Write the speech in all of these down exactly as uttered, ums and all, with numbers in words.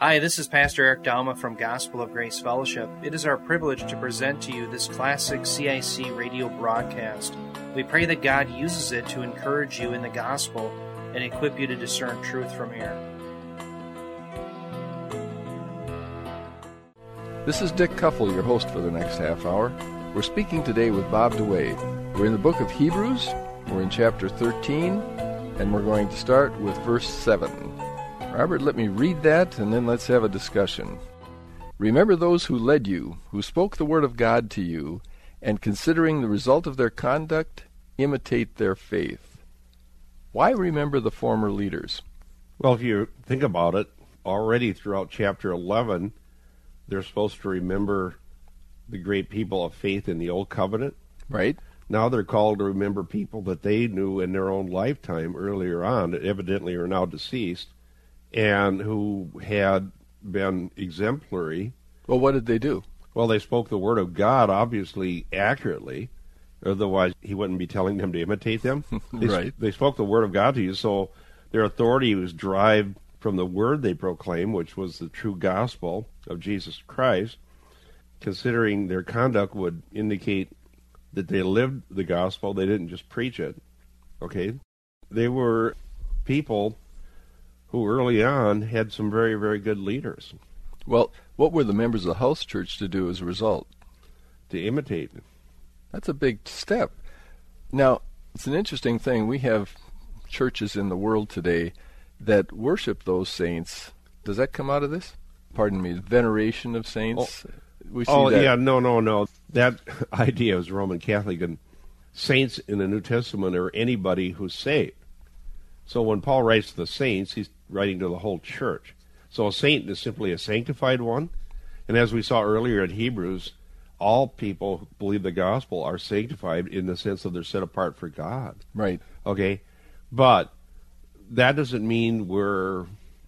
Hi, this is Pastor Eric Dalma from Gospel of Grace Fellowship. It is our privilege to present to you this classic C I C radio broadcast. We pray that God uses it to encourage you in the gospel and equip you to discern truth from error. This is Dick Kuffel, your host for the next half hour. We're speaking today with Bob DeWaay. We're in the book of Hebrews. We're in chapter thirteen, and we're going to start with verse seven. Robert, let me read that, and then let's have a discussion. Remember those who led you, who spoke the word of God to you, and considering the result of their conduct, imitate their faith. Why remember the former leaders? Well, if you think about it, already throughout chapter eleven, they're supposed to remember the great people of faith in the Old Covenant. Right. Now they're called to remember people that they knew in their own lifetime earlier on, that evidently are now deceased, and who had been exemplary. Well, what did they do? Well, they spoke the word of God, obviously, accurately. Otherwise, he wouldn't be telling them to imitate them. They, right. They spoke the word of God to you, so their authority was derived from the word they proclaimed, which was the true gospel of Jesus Christ. Considering their conduct would indicate that they lived the gospel, they didn't just preach it. Okay? They were people who early on had some very, very good leaders. Well, what were the members of the house church to do as a result? To imitate. That's a big step. Now, it's an interesting thing. We have churches in the world today that worship those saints. Does that come out of this? Pardon me, veneration of saints? Oh, we see oh that. yeah, no, no, no. That idea is Roman Catholic, and saints in the New Testament are anybody who's saved. So when Paul writes to the saints, he's writing to the whole church. So a saint is simply a sanctified one. And as we saw earlier in Hebrews, all people who believe the gospel are sanctified in the sense of they're set apart for God. Right. Okay? But that doesn't mean we're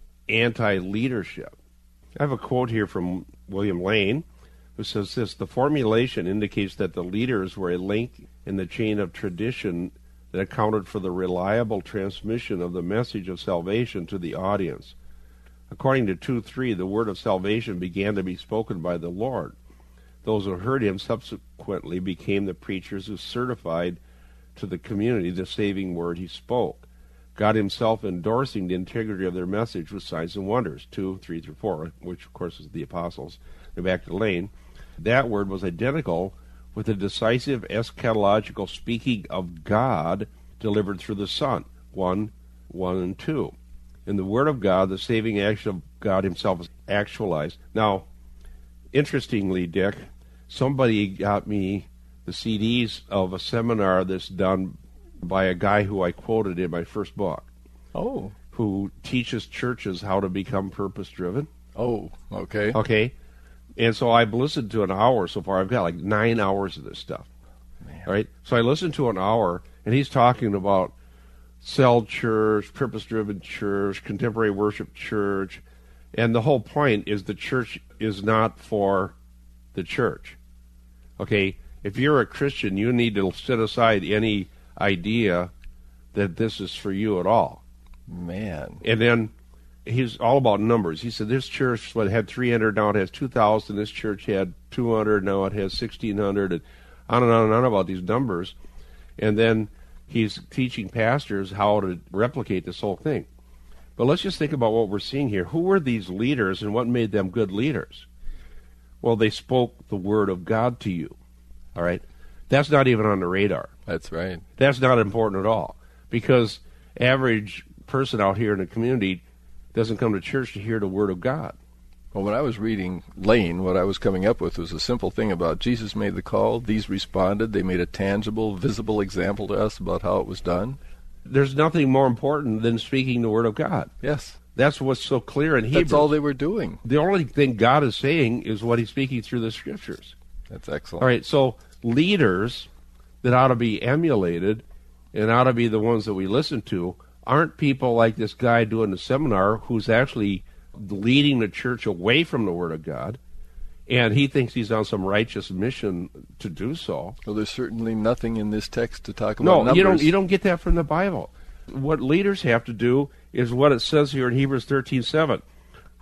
anti-leadership. I have a quote here from William Lane, who says this: the formulation indicates that the leaders were a link in the chain of tradition that accounted for the reliable transmission of the message of salvation to the audience. According to two three, the word of salvation began to be spoken by the Lord. Those who heard him subsequently became the preachers who certified to the community the saving word he spoke, God himself endorsing the integrity of their message with signs and wonders, two, three through four, which of course is the apostles. Go back to Lane. That word was identical with the decisive eschatological speaking of God delivered through the Son, one, one, and two. In the Word of God, the saving action of God himself is actualized. Now, interestingly, Dick, somebody got me the C Ds of a seminar that's done by a guy who I quoted in my first book. Oh. Who teaches churches how to become purpose-driven. Oh, okay. Okay. And so I've listened to an hour so far. I've got like nine hours of this stuff. Man. All right? So I listened to an hour, and he's talking about cell church, purpose-driven church, contemporary worship church. And the whole point is the church is not for the church. Okay? If you're a Christian, you need to set aside any idea that this is for you at all. Man. And then he's all about numbers. He said this church what, had three hundred, now it has two thousand. This church had two hundred, now it has sixteen hundred, and on and on and on about these numbers. And then he's teaching pastors how to replicate this whole thing. But let's just think about what we're seeing here. Who were these leaders and what made them good leaders? Well, they spoke the word of God to you. All right? That's not even on the radar. That's right. That's not important at all, because average person out here in the community doesn't come to church to hear the word of God. Well, when I was reading Lane, what I was coming up with was a simple thing about Jesus made the call, these responded, they made a tangible, visible example to us about how it was done. There's nothing more important than speaking the word of God. Yes. That's what's so clear in Hebrews. That's all they were doing. The only thing God is saying is what he's speaking through the Scriptures. That's excellent. All right, so leaders that ought to be emulated and ought to be the ones that we listen to aren't people like this guy doing the seminar who's actually leading the church away from the Word of God, and he thinks he's on some righteous mission to do so. Well, there's certainly nothing in this text to talk about no, numbers. you don't. You don't get that from the Bible. What leaders have to do is what it says here in Hebrews thirteen seven.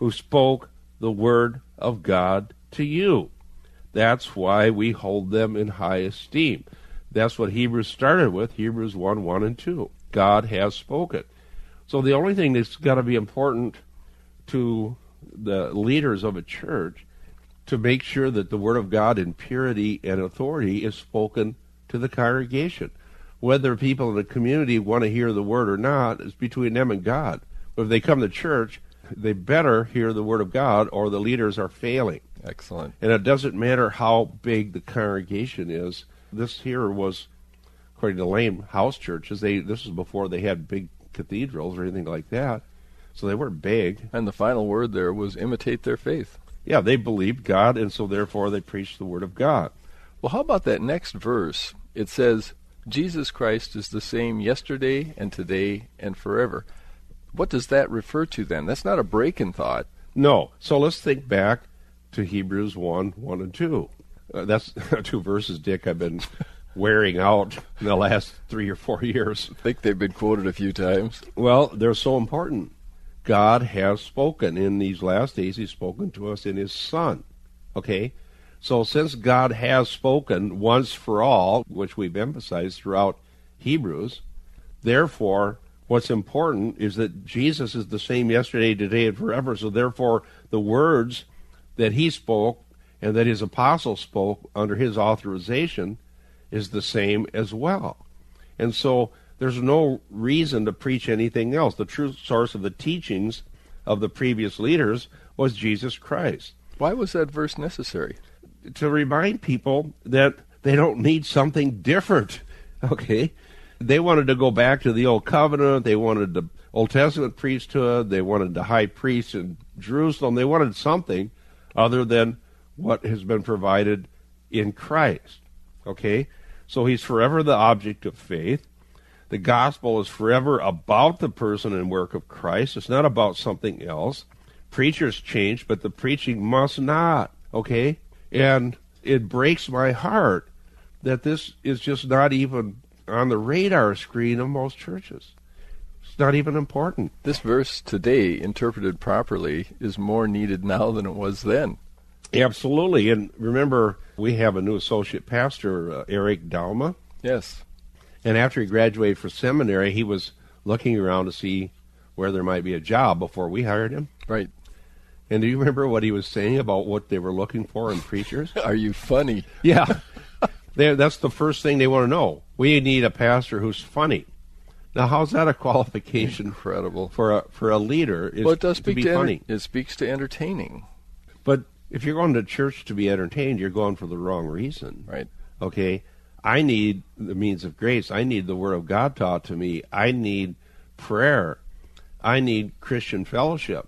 who spoke the word of God to you. That's why we hold them in high esteem. That's what Hebrews started with, Hebrews one, one and two. God has spoken. So the only thing that's got to be important to the leaders of a church to make sure that the Word of God in purity and authority is spoken to the congregation. Whether people in the community want to hear the Word or not is between them and God. But if they come to church, they better hear the Word of God or the leaders are failing. Excellent. And it doesn't matter how big the congregation is. This here was, according to Lane house churches, they this was before they had big cathedrals or anything like that. So they weren't big. And the final word there was imitate their faith. Yeah, they believed God, and so therefore they preached the Word of God. Well, how about that next verse? It says, Jesus Christ is the same yesterday and today and forever. What does that refer to then? That's not a break in thought. No. So let's think back to Hebrews one, one and two. Uh, that's two verses, Dick, I've been wearing out in the last three or four years. I think they've been quoted a few times. Well, they're so important. God has spoken. In these last days, He's spoken to us in His Son. Okay? So since God has spoken once for all, which we've emphasized throughout Hebrews, therefore, what's important is that Jesus is the same yesterday, today, and forever. So therefore, the words that He spoke and that His apostles spoke under His authorization is the same as well. And so there's no reason to preach anything else. The true source of the teachings of the previous leaders was Jesus Christ. Why was that verse necessary? To remind people that they don't need something different, okay? They wanted to go back to the Old Covenant. They wanted the Old Testament priesthood. They wanted the high priest in Jerusalem. They wanted something other than what has been provided in Christ, okay? So He's forever the object of faith. The gospel is forever about the person and work of Christ. It's not about something else. Preachers change, but the preaching must not, okay? And it breaks my heart that this is just not even on the radar screen of most churches. It's not even important. This verse today, interpreted properly, is more needed now than it was then. Absolutely. And remember, we have a new associate pastor, uh, Eric Dalma. Yes. And after he graduated from seminary, he was looking around to see where there might be a job before we hired him. Right. And do you remember what he was saying about what they were looking for in preachers? Are you funny? Yeah. they, that's the first thing they want to know. We need a pastor who's funny. Now, how's that a qualification? Incredible. For a, for a leader is well, it does to speak be to funny. Enter- it speaks to entertaining. But if you're going to church to be entertained, you're going for the wrong reason. Right. Okay? I need the means of grace. I need the Word of God taught to me. I need prayer. I need Christian fellowship.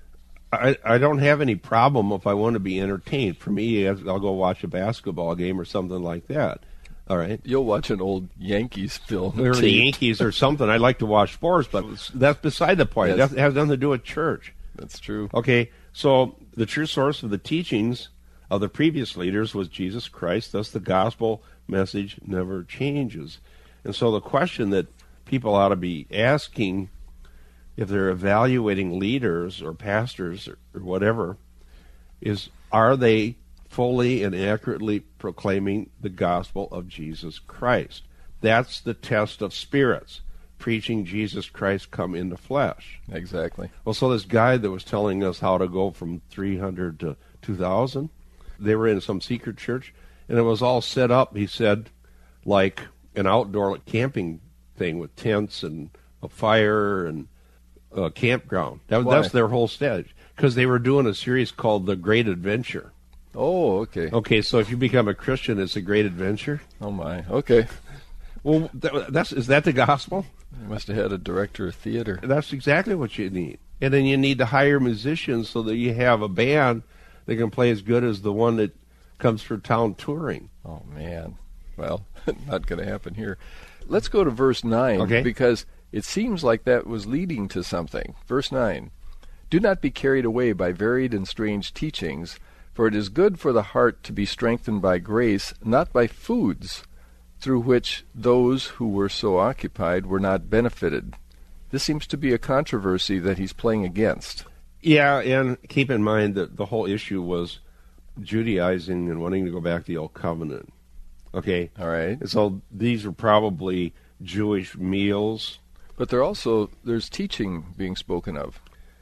I, I don't have any problem if I want to be entertained. For me, I'll go watch a basketball game or something like that. All right? You'll watch an old Yankees film. Or the Yankees or something. I like to watch sports, but that's beside the point. Yes. That has nothing to do with church. That's true. Okay, so the true source of the teachings of the previous leaders was Jesus Christ. Thus, the gospel message never changes. And so the question that people ought to be asking if they're evaluating leaders or pastors or, or whatever is, are they fully and accurately proclaiming the gospel of Jesus Christ? That's the test of spirits, preaching Jesus Christ come into flesh. Exactly. Well, so this guy that was telling us how to go from three hundred to two thousand, they were in some secret church, and it was all set up, he said, like an outdoor camping thing with tents and a fire and a campground. That, that's their whole stage, because they were doing a series called The Great Adventure. Oh, okay. Okay, so if you become a Christian, it's a great adventure? Oh, my. Okay. Well, that, that's is that the gospel? You must have had a director of theater. That's exactly what you need. And then you need to hire musicians so that you have a band that can play as good as the one that comes for town touring. Oh, man. Well, not going to happen here. Let's go to verse nine, okay, because it seems like that was leading to something. Verse nine, do not be carried away by varied and strange teachings, for it is good for the heart to be strengthened by grace, not by foods, through which those who were so occupied were not benefited. This seems to be a controversy that he's playing against. Yeah, and keep in mind that the whole issue was Judaizing and wanting to go back to the Old Covenant. Okay? All right. And so these are probably Jewish meals. But there also, there's teaching being spoken of.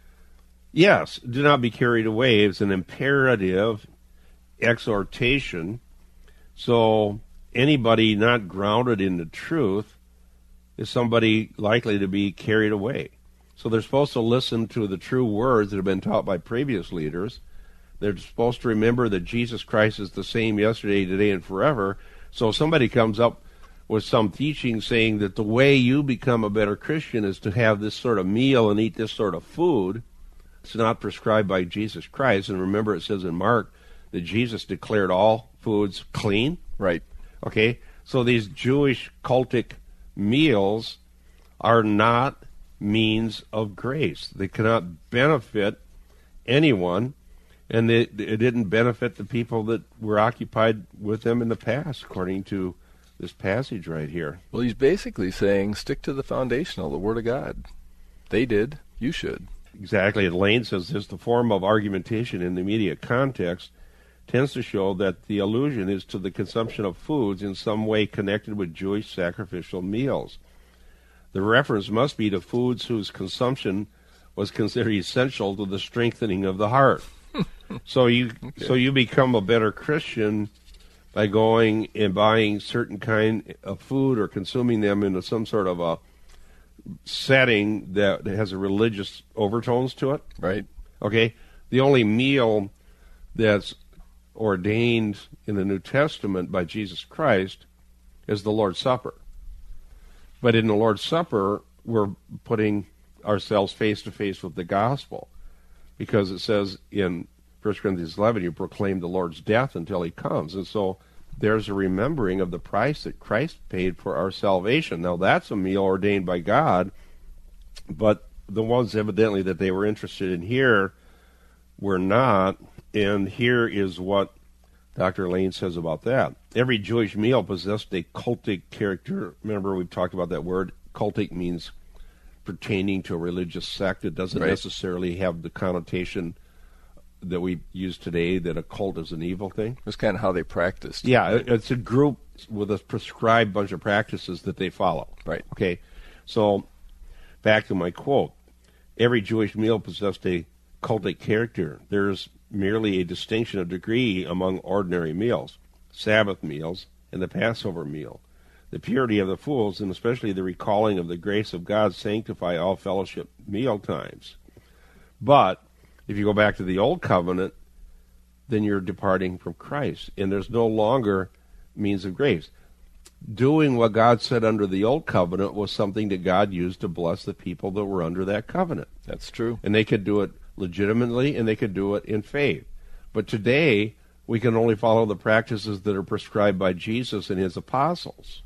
Yes, do not be carried away. It's an imperative exhortation. So anybody not grounded in the truth is somebody likely to be carried away. So they're supposed to listen to the true words that have been taught by previous leaders. They're supposed to remember that Jesus Christ is the same yesterday, today, and forever. So if somebody comes up with some teaching saying that the way you become a better Christian is to have this sort of meal and eat this sort of food, it's not prescribed by Jesus Christ. And remember, it says in Mark that Jesus declared all foods clean. Right. Okay? So these Jewish cultic meals are not means of grace. They cannot benefit anyone, and they, it didn't benefit the people that were occupied with them in the past, according to this passage right here. Well, he's basically saying stick to the foundational, the Word of God. They did. You should. Exactly. And Lane says this, the form of argumentation in the immediate context tends to show that the allusion is to the consumption of foods in some way connected with Jewish sacrificial meals. The reference must be to foods whose consumption was considered essential to the strengthening of the heart. so you okay. so you become a better Christian by going and buying certain kind of food or consuming them into some sort of a setting that has a religious overtones to it. Right. Okay. The only meal that's ordained in the New Testament by Jesus Christ is the Lord's Supper. But in the Lord's Supper, we're putting ourselves face to face with the gospel, because it says in First Corinthians eleven, you proclaim the Lord's death until he comes. And so there's a remembering of the price that Christ paid for our salvation. Now, that's a meal ordained by God, but the ones evidently that they were interested in here were not. And here is what Doctor Lane says about that. Every Jewish meal possessed a cultic character. Remember, we've talked about that word. Cultic means pertaining to a religious sect. It doesn't right. necessarily have the connotation that we use today that a cult is an evil thing. It's kind of how they practiced. Yeah, it's a group with a prescribed bunch of practices that they follow. Right. Okay, so back to my quote. Every Jewish meal possessed a cultic character. There's merely a distinction of degree among ordinary meals, Sabbath meals, and the Passover meal. The purity of the foods, and especially the recalling of the grace of God, sanctify all fellowship meal times. But if you go back to the Old Covenant, then you're departing from Christ, and there's no longer means of grace. Doing what God said under the Old Covenant was something that God used to bless the people that were under that covenant. That's true. And they could do it legitimately, and they could do it in faith. But today, we can only follow the practices that are prescribed by Jesus and his apostles,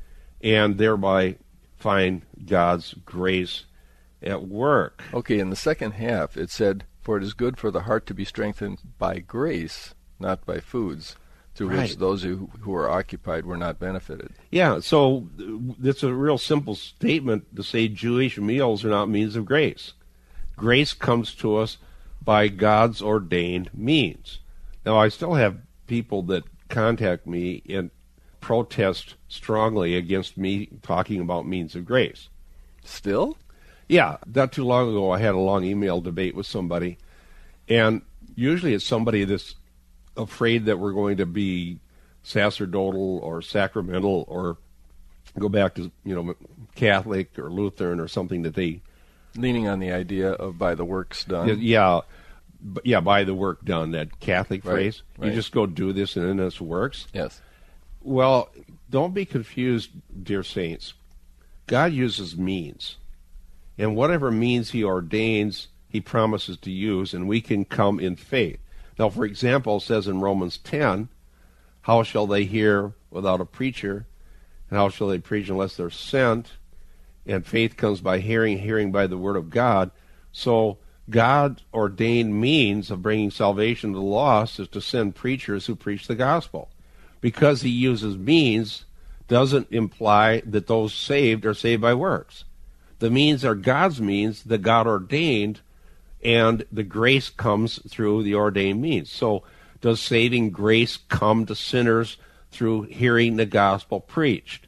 and thereby find God's grace at work. Okay, in the second half, it said, for it is good for the heart to be strengthened by grace, not by foods, through right. which those who, who are occupied were not benefited. Yeah, so it's a real simple statement to say Jewish meals are not means of grace. Grace comes to us by God's ordained means. Now, I still have people that contact me and protest strongly against me talking about means of grace. Still? Yeah, not too long ago I had a long email debate with somebody, and usually it's somebody that's afraid that we're going to be sacerdotal or sacramental or go back to, you know, Catholic or Lutheran or something that they... Leaning on the idea of by the works done. Yeah, yeah, by the work done, that Catholic right, phrase. Right. You just go do this and then this works. Yes. Well, don't be confused, dear saints. God uses means. And whatever means he ordains, he promises to use, and we can come in faith. Now, for example, it says in Romans ten, how shall they hear without a preacher? And how shall they preach unless they're sent? And faith comes by hearing, hearing by the word of God. So God ordained means of bringing salvation to the lost is to send preachers who preach the gospel. Because he uses means doesn't imply that those saved are saved by works. The means are God's means that God ordained, and the grace comes through the ordained means. So does saving grace come to sinners through hearing the gospel preached?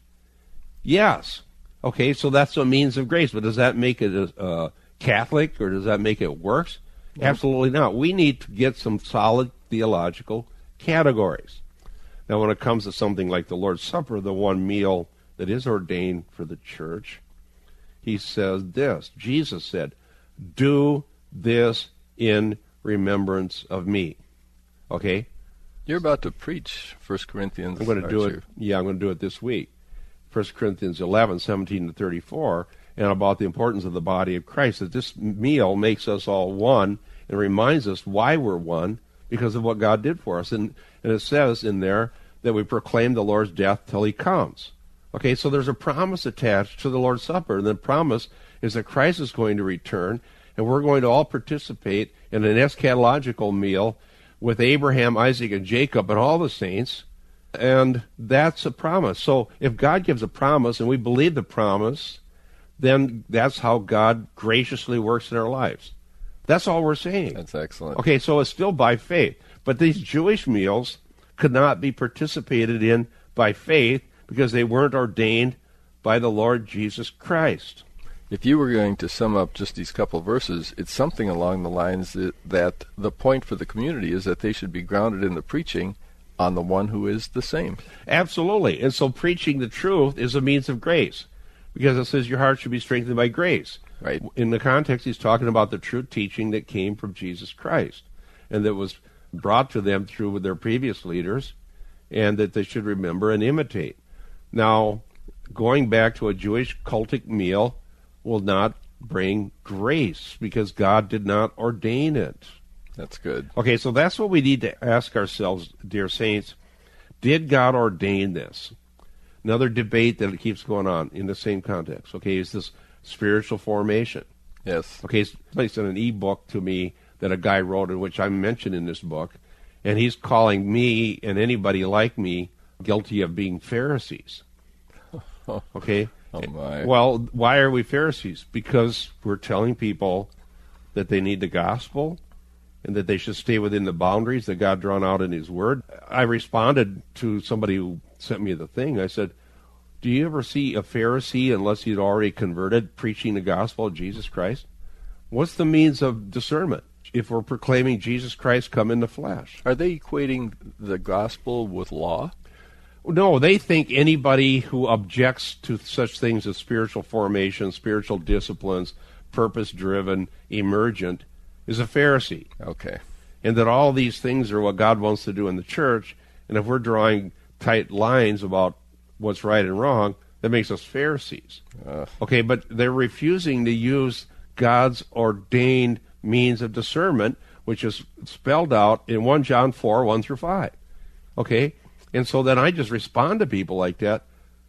Yes. Okay, so that's a means of grace, but does that make it a, a Catholic, or does that make it works? Mm-hmm. Absolutely not. We need to get some solid theological categories. Now, when it comes to something like the Lord's Supper, the one meal that is ordained for the church, he says this. Jesus said, "Do this in remembrance of me." Okay? You're about to preach First Corinthians. I'm going to do it. You? Yeah, I'm going to do it this week. First Corinthians eleven, seventeen to thirty-four, and about the importance of the body of Christ. That this meal makes us all one and reminds us why we're one, because of what God did for us. And, and it says in there that we proclaim the Lord's death till he comes. Okay, so there's a promise attached to the Lord's Supper, and the promise is that Christ is going to return, and we're going to all participate in an eschatological meal with Abraham, Isaac, and Jacob and all the saints, and that's a promise. So if God gives a promise and we believe the promise, then that's how God graciously works in our lives. That's all we're saying. That's excellent. Okay, so it's still by faith. But these Jewish meals could not be participated in by faith because they weren't ordained by the Lord Jesus Christ. If you were going to sum up just these couple verses, it's something along the lines that, that the point for the community is that they should be grounded in the preaching on the one who is the same. Absolutely. And so preaching the truth is a means of grace, because it says your heart should be strengthened by grace. Right. In the context, he's talking about the true teaching that came from Jesus Christ and that was brought to them through their previous leaders, and that they should remember and imitate. Now, going back to a Jewish cultic meal will not bring grace because God did not ordain it. That's good. Okay, so that's what we need to ask ourselves, dear saints. Did God ordain this? Another debate that keeps going on in the same context. Okay, is this spiritual formation? Yes. Okay, somebody sent an e-book to me that a guy wrote, in which I'm mentioned in this book, and he's calling me and anybody like me guilty of being Pharisees. Okay? Oh my. Well, why are we Pharisees? Because we're telling people that they need the gospel and that they should stay within the boundaries that God drawn out in his word. I responded to somebody who sent me the thing. I said, do you ever see a Pharisee, unless he'd already converted, preaching the gospel of Jesus Christ? What's the means of discernment if we're proclaiming Jesus Christ come in the flesh? Are they equating the gospel with law? No, they think anybody who objects to such things as spiritual formation, spiritual disciplines, purpose-driven, emergent, is a Pharisee. Okay. And that all these things are what God wants to do in the church, and if we're drawing tight lines about what's right and wrong, that makes us Pharisees. Uh. Okay, but they're refusing to use God's ordained means of discernment, which is spelled out in First John four, one through five. Okay? And so then I just respond to people like that.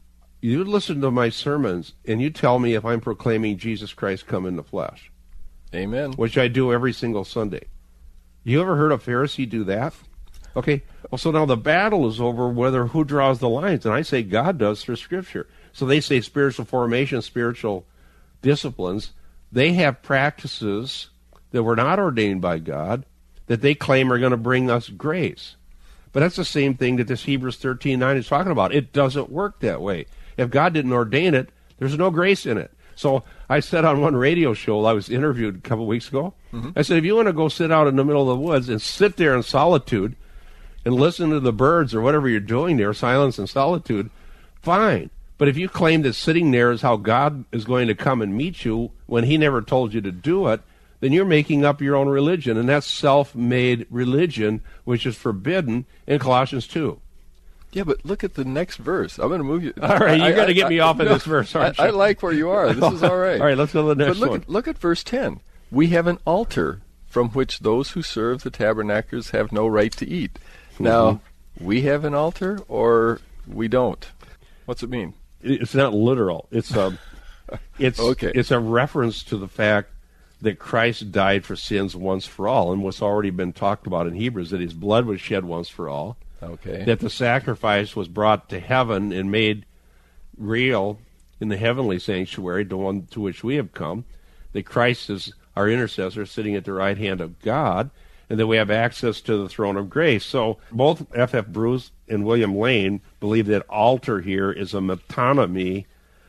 You listen to my sermons, and you tell me if I'm proclaiming Jesus Christ come in the flesh. Amen. Which I do every single Sunday. You ever heard a Pharisee do that? Okay, well, so now the battle is over whether who draws the lines, and I say God does through Scripture. So they say spiritual formation, spiritual disciplines. They have practices that were not ordained by God that they claim are going to bring us grace. But that's the same thing that this Hebrews thirteen nine is talking about. It doesn't work that way. If God didn't ordain it, there's no grace in it. So I said on one radio show, I was interviewed a couple of weeks ago, mm-hmm. I said, if you want to go sit out in the middle of the woods and sit there in solitude and listen to the birds or whatever you're doing there, silence and solitude, fine. But if you claim that sitting there is how God is going to come and meet you when he never told you to do it, then you're making up your own religion, and that's self-made religion, which is forbidden in Colossians two. Yeah, but look at the next verse. I'm going to move you. All right, you got to get me off of no, this verse, aren't you? I, I like where you are. This is all right. All right, let's go to the next but look one. At, look at verse ten. We have an altar from which those who serve the tabernacles have no right to eat. Mm-hmm. Now, we have an altar or we don't? What's it mean? It's not literal. It's a, it's, okay. It's a reference to the fact that Christ died for sins once for all, and what's already been talked about in Hebrews, that his blood was shed once for all. Okay. That the sacrifice was brought to heaven and made real in the heavenly sanctuary, the one to which we have come. That Christ is our intercessor, sitting at the right hand of God, and that we have access to the throne of grace. So both F F Bruce and William Lane believe that altar here is a metonymy,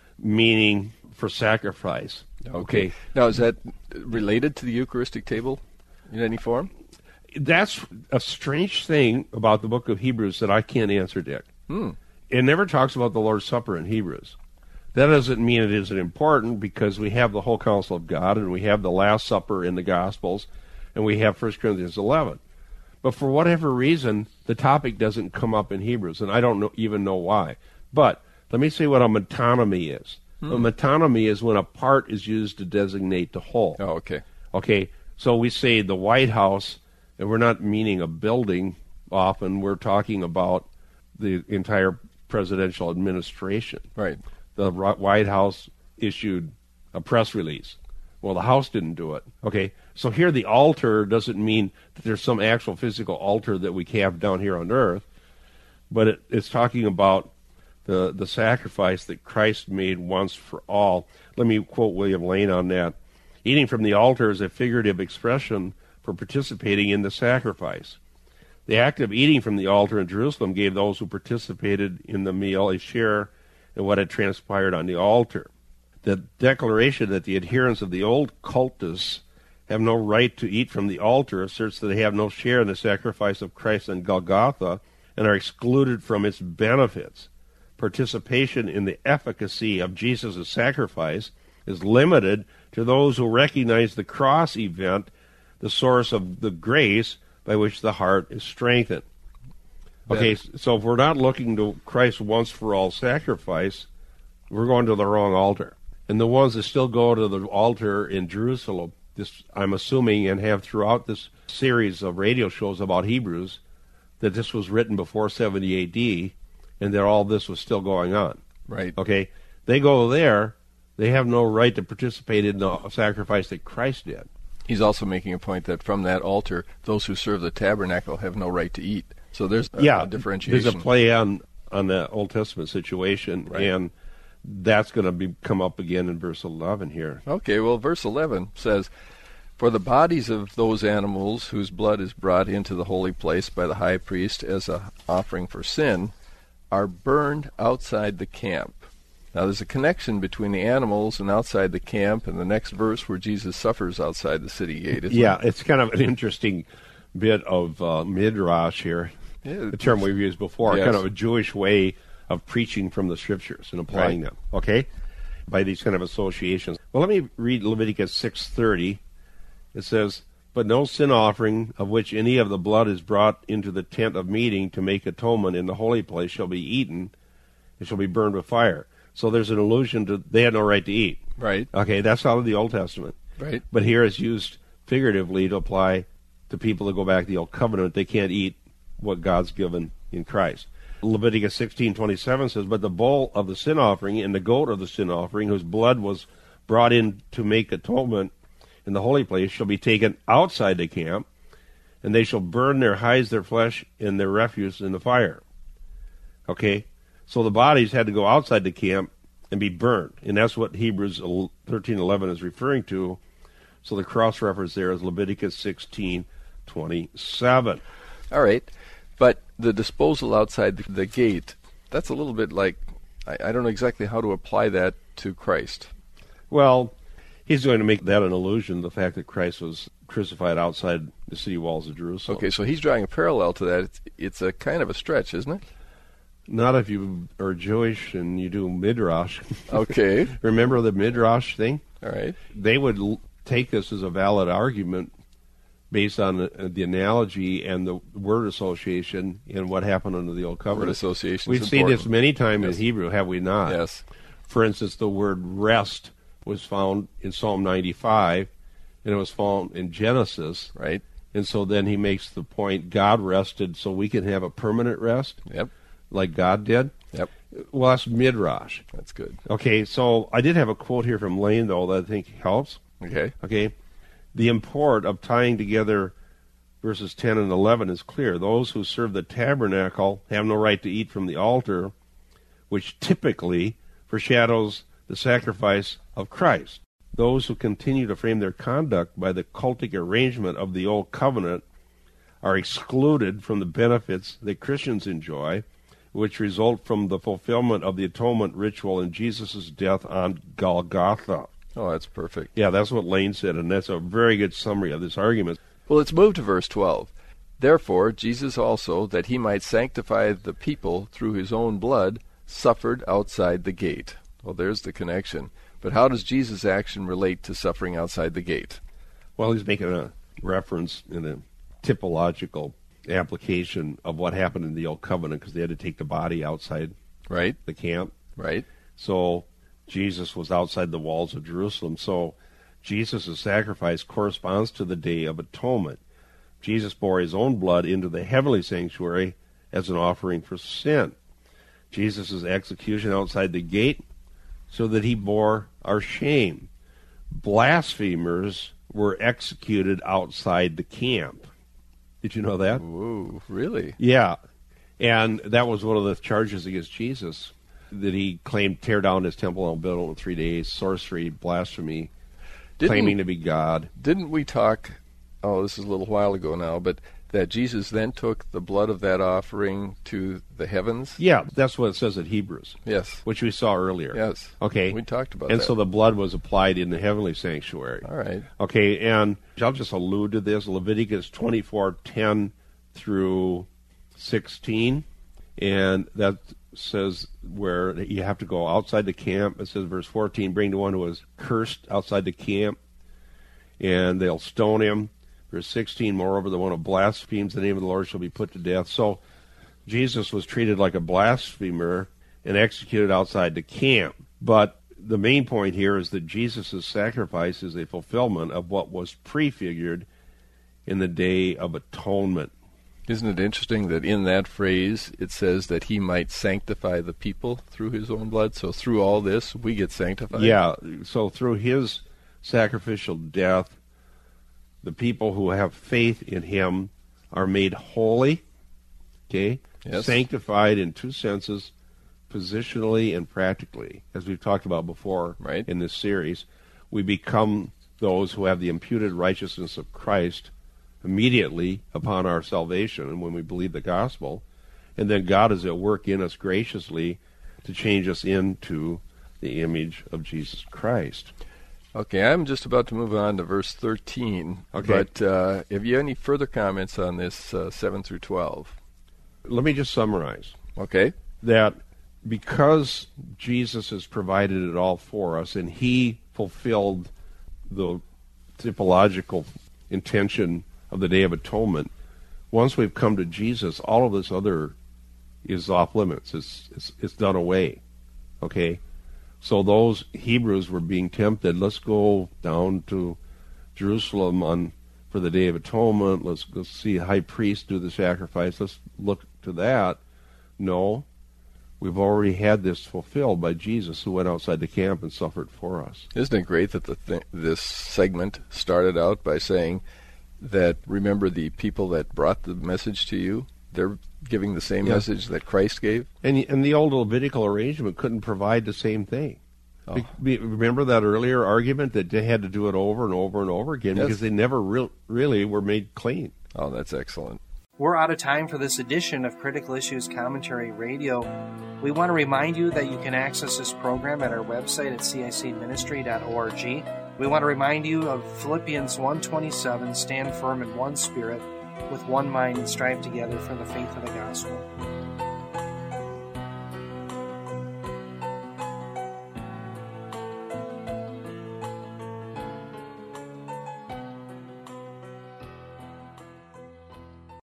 meaning for sacrifice. Okay. Okay. Now, is that related to the Eucharistic table in any form? That's a strange thing about the book of Hebrews that I can't answer, Dick. Hmm. It never talks about the Lord's Supper in Hebrews. That doesn't mean it isn't important, because we have the whole counsel of God, and we have the Last Supper in the Gospels, and we have First Corinthians eleven. But for whatever reason, the topic doesn't come up in Hebrews, and I don't know, even know why. But let me say what a metonymy is. Hmm. A metonymy is when a part is used to designate the whole. Oh, okay. Okay, so we say the White House, and we're not meaning a building often. We're talking about the entire presidential administration. Right. The White House issued a press release. Well, the House didn't do it. Okay, so here the altar doesn't mean that there's some actual physical altar that we have down here on earth, but it, it's talking about the the sacrifice that Christ made once for all. Let me quote William Lane on that. Eating from the altar is a figurative expression for participating in the sacrifice. The act of eating from the altar in Jerusalem gave those who participated in the meal a share in what had transpired on the altar. The declaration that the adherents of the old cultus have no right to eat from the altar asserts that they have no share in the sacrifice of Christ on Golgotha and are excluded from its benefits. Participation in the efficacy of Jesus' sacrifice is limited to those who recognize the cross event, the source of the grace by which the heart is strengthened. Okay, so if we're not looking to Christ's once-for-all sacrifice, we're going to the wrong altar. And the ones that still go to the altar in Jerusalem, this, I'm assuming, and have throughout this series of radio shows about Hebrews, that this was written before seventy A D, and that all this was still going on. Right. Okay, they go there, they have no right to participate in the sacrifice that Christ did. He's also making a point that from that altar, those who serve the tabernacle have no right to eat. So there's a, yeah, a differentiation. There's a play on, on the Old Testament situation, right. And that's going to be come up again in verse eleven here. Okay, well, verse eleven says, "For the bodies of those animals whose blood is brought into the holy place by the high priest as an offering for sin are burned outside the camp." Now, there's a connection between the animals and outside the camp, and the next verse where Jesus suffers outside the city gate. Yeah, it? It's kind of an interesting bit of uh, midrash here, yeah, the term we've used before, yes. kind of a Jewish way of preaching from the Scriptures and applying right. them, okay, by these kind of associations. Well, let me read Leviticus six thirty. It says, "But no sin offering of which any of the blood is brought into the tent of meeting to make atonement in the holy place shall be eaten. It shall be burned with fire." So there's an allusion to they had no right to eat. Right. Okay, that's out of the Old Testament. Right. But here it's used figuratively to apply to people that go back to the Old Covenant. They can't eat what God's given in Christ. Leviticus sixteen twenty-seven says, "But the bull of the sin offering and the goat of the sin offering, whose blood was brought in to make atonement in the holy place, shall be taken outside the camp, and they shall burn their hides, their flesh, and their refuse in the fire." Okay? So the bodies had to go outside the camp and be burned. And that's what Hebrews thirteen eleven is referring to. So the cross-reference there is Leviticus sixteen twenty-seven. All right. But the disposal outside the, the gate, that's a little bit like, I, I don't know exactly how to apply that to Christ. Well, he's going to make that an allusion, the fact that Christ was crucified outside the city walls of Jerusalem. Okay, so he's drawing a parallel to that. It's, it's a kind of a stretch, isn't it? Not if you are Jewish and you do midrash. Okay. Remember the midrash thing? All right. They would l- take this as a valid argument based on the, the analogy and the word association and what happened under the Old Covenant. Word association. We've seen this many times yes. in Hebrew, have we not? Yes. For instance, the word rest was found in Psalm ninety-five, and it was found in Genesis. Right. And so then he makes the point, God rested so we can have a permanent rest. Yep. Like God did? Yep. Well, that's midrash. That's good. Okay, so I did have a quote here from Lane, though, that I think helps. Okay. Okay. The import of tying together verses ten and eleven is clear. Those who serve the tabernacle have no right to eat from the altar, which typically foreshadows the sacrifice of Christ. those who continue to frame their conduct by the cultic arrangement of the Old Covenant are excluded from the benefits that Christians enjoy, which result from the fulfillment of the atonement ritual in Jesus' death on Golgotha. Oh, that's perfect. Yeah, that's what Lane said, and that's a very good summary of this argument. Well, let's move to verse twelve. Therefore, Jesus also, that he might sanctify the people through his own blood, suffered outside the gate. Well, there's the connection. But how does Jesus' action relate to suffering outside the gate? Well, he's making a reference in a typological application of what happened in the Old Covenant, because they had to take the body outside Right. the camp. Right. So Jesus was outside the walls of Jerusalem. So Jesus' sacrifice corresponds to the Day of Atonement. Jesus bore his own blood into the heavenly sanctuary as an offering for sin. Jesus' execution outside the gate so that he bore our shame. Blasphemers were executed outside the camp. Did you know that? Whoa, really? Yeah. And that was one of the charges against Jesus, that he claimed tear down his temple and build it in three days, sorcery, blasphemy, Didn't- claiming to be God. Didn't we talk, oh, this is a little while ago now, but that Jesus then took the blood of that offering to the heavens? Yeah, that's what it says in Hebrews, Yes. which we saw earlier. Yes. Okay. We talked about and that. so the blood was applied in the heavenly sanctuary. All right. Okay, and I'll just allude to this, Leviticus twenty-four ten through sixteen, and that says where you have to go outside the camp. It says, verse fourteen, bring the one who was cursed outside the camp, and they'll stone him. Verse sixteen, moreover, the one who blasphemes the name of the Lord shall be put to death. So Jesus was treated like a blasphemer and executed outside the camp. But the main point here is that Jesus' sacrifice is a fulfillment of what was prefigured in the Day of Atonement. Isn't it interesting that in that phrase it says that he might sanctify the people through his own blood? So through all this, we get sanctified? Yeah, so through his sacrificial death, the people who have faith in him are made holy, okay? Yes. Sanctified in two senses, positionally and practically, as we've talked about before Right. in this series. We become those who have the imputed righteousness of Christ immediately upon our salvation and when we believe the gospel. And then God is at work in us graciously to change us into the image of Jesus Christ. Okay, I'm just about to move on to verse thirteen. Okay. But uh, have you any further comments on this uh, seven through twelve? Let me just summarize Okay. that because Jesus has provided it all for us and he fulfilled the typological intention of the Day of Atonement, once we've come to Jesus, all of this other is off limits. It's, it's, it's done away. Okay? So those Hebrews were being tempted, let's go down to Jerusalem on for the Day of Atonement. Let's go see a high priest do the sacrifice. Let's look to that. No, we've already had this fulfilled by Jesus, who went outside the camp and suffered for us. Isn't it great that the th- this segment started out by saying that, remember the people that brought the message to you? They're giving the same Yeah. message that Christ gave? And and the old Levitical arrangement couldn't provide the same thing. Oh. Be, be, remember that earlier argument that they had to do it over and over and over again Yes. because they never re- really were made clean. Oh, that's excellent. We're out of time for this edition of Critical Issues Commentary Radio. We want to remind you that you can access this program at our website at c i c ministry dot org. We want to remind you of Philippians one twenty-seven, stand firm in one spirit, with one mind and strive together for the faith of the gospel.